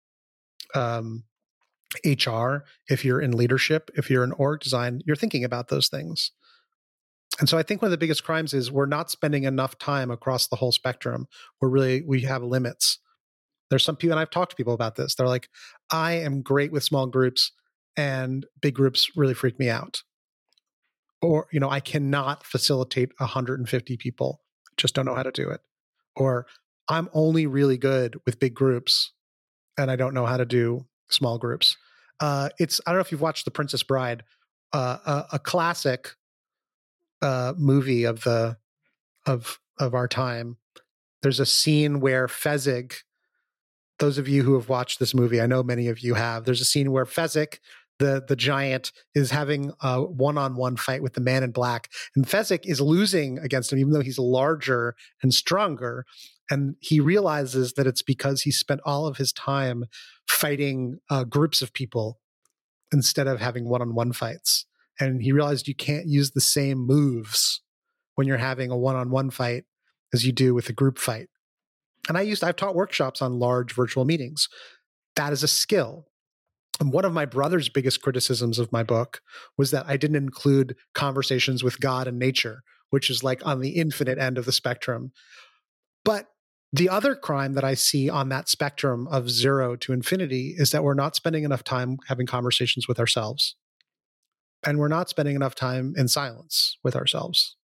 um, H R, if you're in leadership, if you're in org design, you're thinking about those things. And so I think one of the biggest crimes is we're not spending enough time across the whole spectrum. We're really, we have limits. There's some people, and I've talked to people about this. They're like, I am great with small groups and big groups really freak me out. Or, you know, I cannot facilitate one hundred fifty people. Just don't know how to do it. Or I'm only really good with big groups and I don't know how to do small groups. Uh, it's, I don't know if you've watched The Princess Bride, uh, a, a classic uh, movie of the, of, of our time. There's a scene where Fezzik, those of you who have watched this movie, I know many of you have, there's a scene where Fezzik, the, the giant, is having a one-on-one fight with the man in black. And Fezzik is losing against him, even though he's larger and stronger. And he realizes that it's because he spent all of his time fighting uh, groups of people instead of having one-on-one fights. And he realized you can't use the same moves when you're having a one-on-one fight as you do with a group fight. And I used, I've taught workshops on large virtual meetings. That is a skill. And one of my brother's biggest criticisms of my book was that I didn't include conversations with God and nature, which is like on the infinite end of the spectrum. But the other crime that I see on that spectrum of zero to infinity is that we're not spending enough time having conversations with ourselves. And we're not spending enough time in silence with ourselves.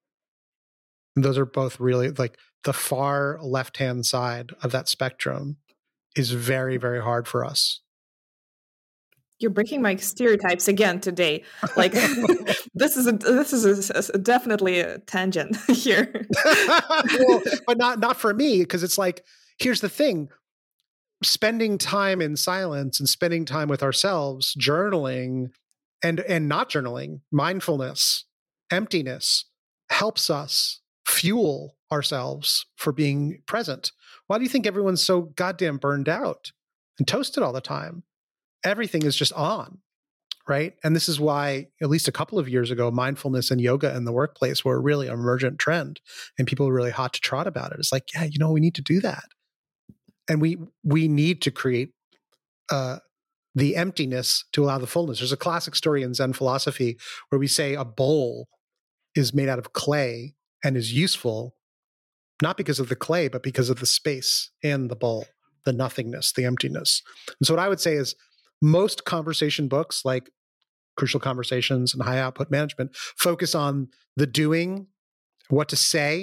And those are both really, like, the far left-hand side of that spectrum is very, very hard for us. You're breaking my stereotypes again today. Like this is a, this is a, a, definitely a tangent here. Well, but not not for me, because it's like, here's the thing: spending time in silence and spending time with ourselves, journaling, and and not journaling, mindfulness, emptiness, helps us fuel ourselves for being present. Why do you think everyone's so goddamn burned out and toasted all the time? Everything is just on, right? And this is why, at least a couple of years ago, mindfulness and yoga in the workplace were a really emergent trend, and people were really hot to trot about it. It's like, yeah, you know, we need to do that, and we we need to create uh, the emptiness to allow the fullness. There's a classic story in Zen philosophy where we say a bowl is made out of clay and is useful not because of the clay, but because of the space in the bowl, the nothingness, the emptiness. And so what I would say is, most conversation books like Crucial Conversations and High Output Management focus on the doing, what to say,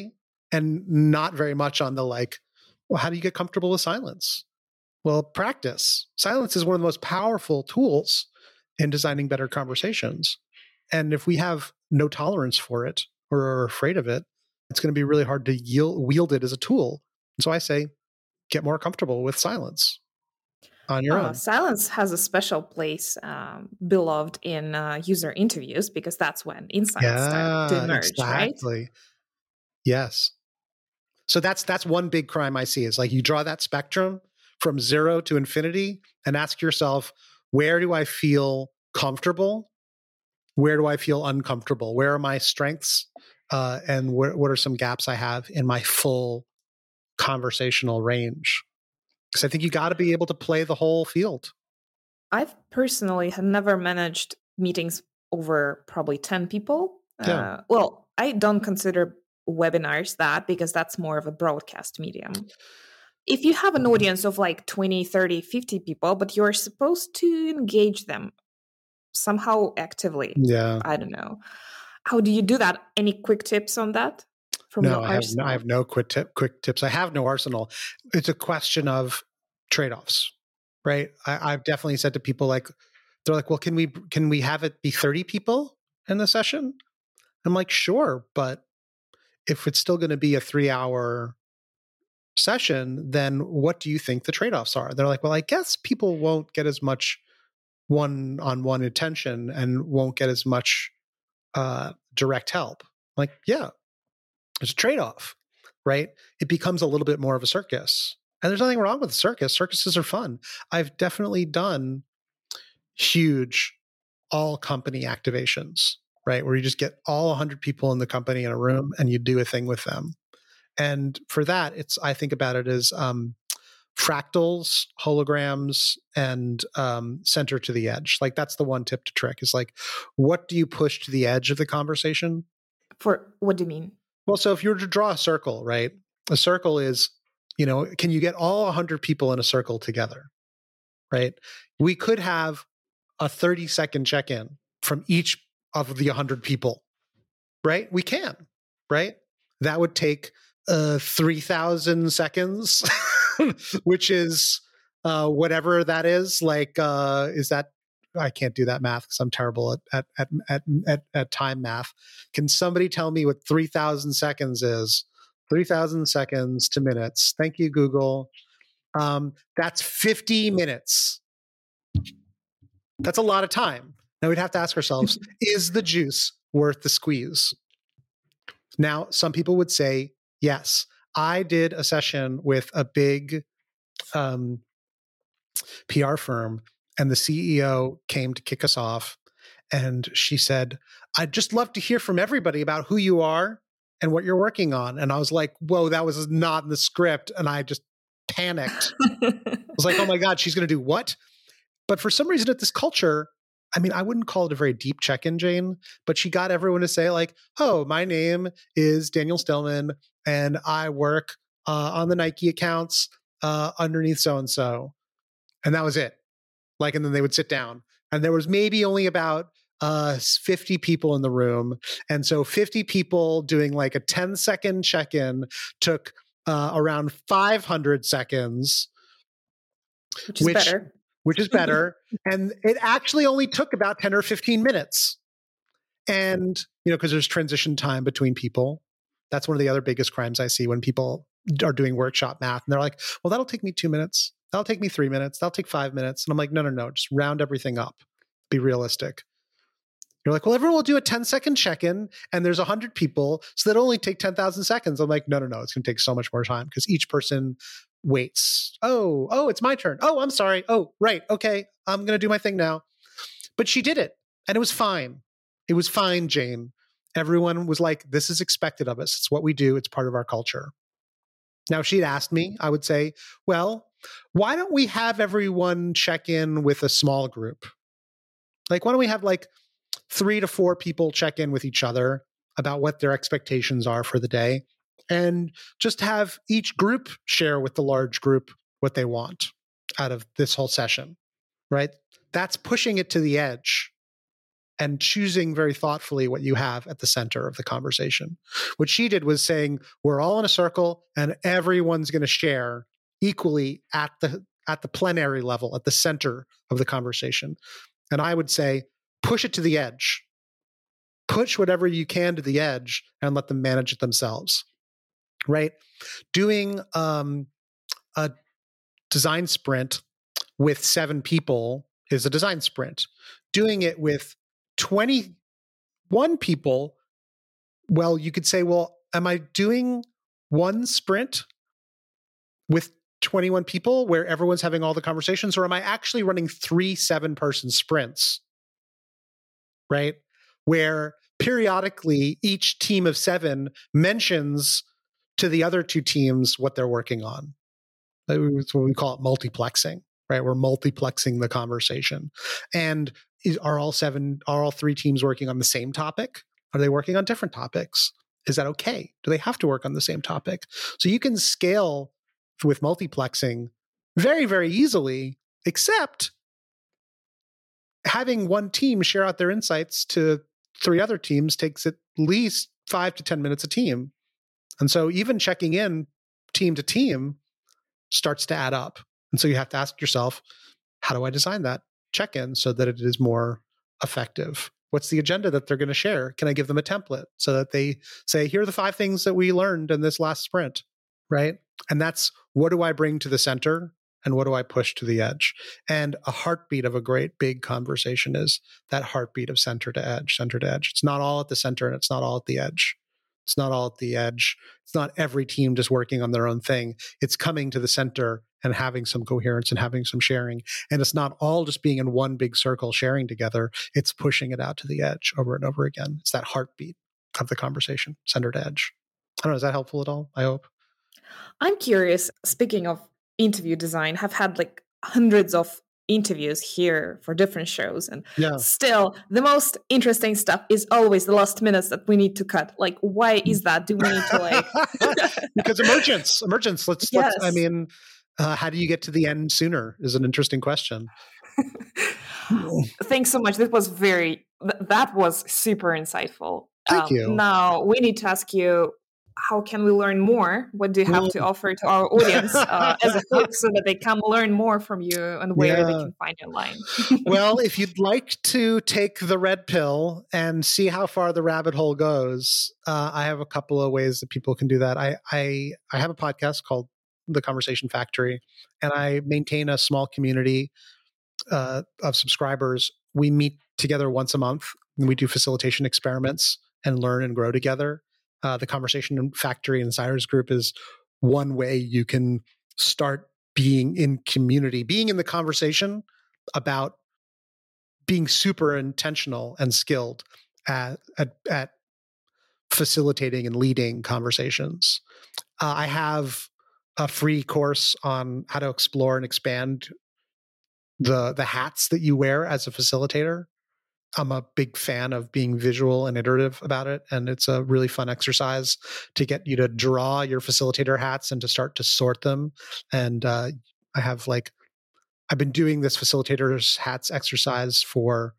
and not very much on the like, well, how do you get comfortable with silence? Well, practice. Silence is one of the most powerful tools in designing better conversations. And if we have no tolerance for it or are afraid of it, it's going to be really hard to yield, wield it as a tool. And so I say, get more comfortable with silence on your Uh, own. silence has a special place, um, beloved in uh, user interviews, because that's when insights start to Yeah, emerge, right? exactly. Yes. So that's that's one big crime I see is like you draw that spectrum from zero to infinity and ask yourself, where do I feel comfortable? Where do I feel uncomfortable? Where are my strengths? Uh, and wh- what are some gaps I have in my full conversational range? Because I think you got to be able to play the whole field. I've personally have never managed meetings over probably ten people. Yeah. Uh, well, I don't consider webinars that, because that's more of a broadcast medium. If you have an audience of like twenty, thirty, fifty people, but you're supposed to engage them somehow actively, Yeah. I don't know. How do you do that? Any quick tips on that from No, your I have no, arsenal? I have no quick tip, quick tips. I have no arsenal. It's a question of trade-offs, right? I, I've definitely said to people like, they're like, well, can we can we have it be thirty people in the session? I'm like, sure, but if it's still going to be a three-hour session, then what do you think the trade-offs are? They're like, well, I guess people won't get as much one-on-one attention and won't get as much uh, direct help. Like, yeah, there's a trade-off, right? It becomes a little bit more of a circus. And there's nothing wrong with a circus. Circuses are fun. I've definitely done huge all company activations, right? Where you just get all one hundred people in the company in a room and you do a thing with them. And for that, it's, I think about it as um, fractals, holograms, and um, center to the edge. Like that's the one tip to trick is like, what do you push to the edge of the conversation? For what do you mean? Well, so if you were to draw a circle, right? A circle is, you know, can you get all one hundred people in a circle together, right? We could have a thirty second check-in from each of the one hundred people, right? We can, right? That would take uh, three thousand seconds, which is uh, whatever that is. Like, uh, is that, I can't do that math because I'm terrible at, at, at, at, at, at time math. Can somebody tell me what three thousand seconds is? three thousand seconds to minutes. Thank you, Google. Um, that's fifty minutes. That's a lot of time. Now we'd have to ask ourselves, is the juice worth the squeeze? Now, some people would say, yes. I did a session with a big um, P R firm, and the C E O came to kick us off. And she said, I'd just love to hear from everybody about who you are and what you're working on. And I was like, whoa, that was not in the script. And I just panicked. I was like, oh my God, she's going to do what? But for some reason at this culture, I mean, I wouldn't call it a very deep check-in, Jane, but she got everyone to say like, oh, my name is Daniel Stillman and I work uh, on the Nike accounts uh, underneath so-and-so. And that was it. Like, and then they would sit down and there was maybe only about uh, fifty people in the room. And so fifty people doing like a ten second check-in took uh, around five hundred seconds. Which is which, better. Which is better. And it actually only took about ten or fifteen minutes. And, you know, because there's transition time between people. That's one of the other biggest crimes I see when people are doing workshop math. And they're like, well, that'll take me two minutes. That'll take me three minutes. That'll take five minutes. And I'm like, no, no, no. Just round everything up. Be realistic. You're like, well, everyone will do a ten second check-in and there's one hundred people. So that'll only take ten thousand seconds. I'm like, no, no, no. It's going to take so much more time because each person waits. Oh, oh, it's my turn. Oh, I'm sorry. Oh, right. Okay. I'm going to do my thing now. But she did it and it was fine. It was fine, Jane. Everyone was like, this is expected of us. It's what we do. It's part of our culture. Now, if she'd asked me, I would say, well, why don't we have everyone check in with a small group? Like, why don't we have like three to four people check in with each other about what their expectations are for the day and just have each group share with the large group what they want out of this whole session, right? That's pushing it to the edge. and choosing very thoughtfully what you have at the center of the conversation. What she did was saying, we're all in a circle and everyone's going to share equally at the at the plenary level, at the center of the conversation. And I would say, push it to the edge. Push whatever you can to the edge and let them manage it themselves, right? Doing um, a design sprint with seven people is a design sprint. Doing it with twenty-one people, well, you could say, well, am I doing one sprint with twenty-one people where everyone's having all the conversations, or am I actually running three seven-person sprints, right? Where periodically each team of seven mentions to the other two teams what they're working on. That's what we call it multiplexing, right? We're multiplexing the conversation. And is, are all seven, are all three teams working on the same topic? Are they working on different topics? Is that okay? Do they have to work on the same topic? So you can scale with multiplexing very, very easily, except having one team share out their insights to three other teams takes at least five to ten minutes a team. And so even checking in team to team starts to add up. And so you have to ask yourself, how do I design that check-in so that it is more effective? What's the agenda that they're going to share? Can I give them a template so that they say, here are the five things that we learned in this last sprint, right? And that's, what do I bring to the center and what do I push to the edge? And a heartbeat of a great big conversation is that heartbeat of center to edge, center to edge. It's not all at the center and it's not all at the edge. It's not all at the edge. It's not every team just working on their own thing. It's coming to the center and having some coherence and having some sharing. And it's not all just being in one big circle sharing together. It's pushing it out to the edge over and over again. It's that heartbeat of the conversation, center to edge. I don't know, is that helpful at all? I hope. I'm curious, speaking of interview design, have had like hundreds of interviews here for different shows, and yeah. still the most interesting stuff is always the last minutes that we need to cut. Like, why is that? Do we need to like because emergence emergence let's, yes. let's I mean uh, how do you get to the end sooner is an interesting question. Thanks so much. That was very th- that was super insightful. Thank um, you. Now we need to ask you, how can we learn more? What do you have to offer to our audience uh, as a hook so that they can learn more from you and where yeah. they can find you online? Well, if you'd like to take the red pill and see how far the rabbit hole goes, uh, I have a couple of ways that people can do that. I, I, I have a podcast called The Conversation Factory, and I maintain a small community uh, of subscribers. We meet together once a month, and we do facilitation experiments and learn and grow together. Uh, the Conversation Factory Insiders Group is one way you can start being in community, being in the conversation about being super intentional and skilled at, at, at facilitating and leading conversations. Uh, I have a free course on how to explore and expand the the hats that you wear as a facilitator. I'm a big fan of being visual and iterative about it. And it's a really fun exercise to get you to draw your facilitator hats and to start to sort them. And uh, I have like, I've been doing this facilitator's hats exercise for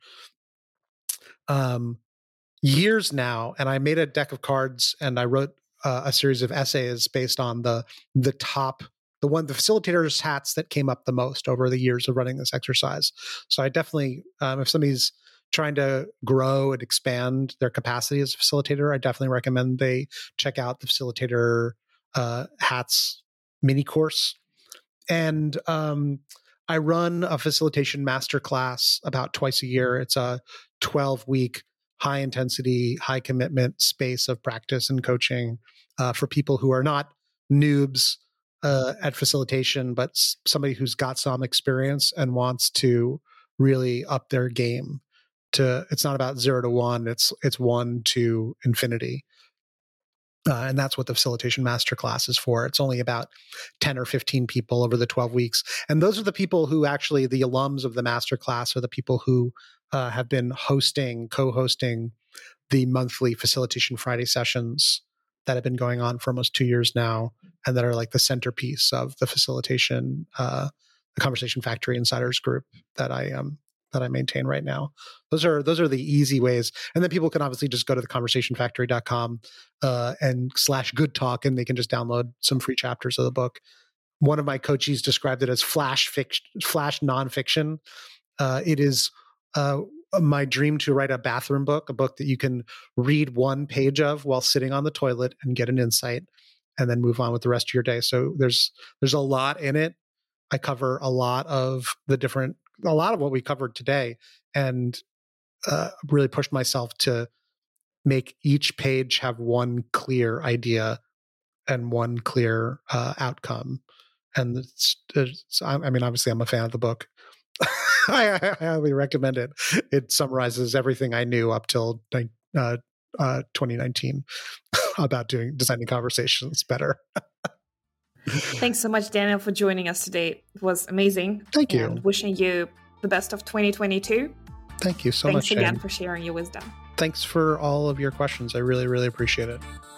um, years now. And I made a deck of cards and I wrote uh, a series of essays based on the the top the one, the facilitators' hats that came up the most over the years of running this exercise. So I definitely, um, if somebody's trying to grow and expand their capacity as a facilitator, I definitely recommend they check out the Facilitator uh, Hats mini course. And um, I run a facilitation masterclass about twice a year. It's a twelve week high intensity, high commitment space of practice and coaching uh, for people who are not noobs uh, at facilitation, but somebody who's got some experience and wants to really up their game. To it's not about zero to one; it's it's one to infinity, uh, and that's what the facilitation masterclass is for. It's only about ten or fifteen people over the twelve weeks, and those are the people who actually the alums of the masterclass are the people who uh, have been hosting, co-hosting the monthly Facilitation Friday sessions that have been going on for almost two years now, and that are like the centerpiece of the facilitation, uh, the Conversation Factory Insiders Group that I um that I maintain right now. Those are those are the easy ways. And then people can obviously just go to the conversation factory dot com uh, and slash good talk, and they can just download some free chapters of the book. One of my coaches described it as flash fiction, flash nonfiction. Uh, it is uh, my dream to write a bathroom book, a book that you can read one page of while sitting on the toilet and get an insight, and then move on with the rest of your day. So there's there's a lot in it. I cover a lot of the different, a lot of what we covered today, and uh, really pushed myself to make each page have one clear idea and one clear uh, outcome. And it's, it's, I mean, obviously, I'm a fan of the book. I, I highly recommend it. It summarizes everything I knew up till uh, uh, twenty nineteen about doing designing conversations better. Thanks so much, Daniel, for joining us today. It was amazing. Thank you. And wishing you the best of twenty twenty-two. Thank you so Thanks much. Thanks again Shane. for sharing your wisdom. Thanks for all of your questions. I really, really appreciate it.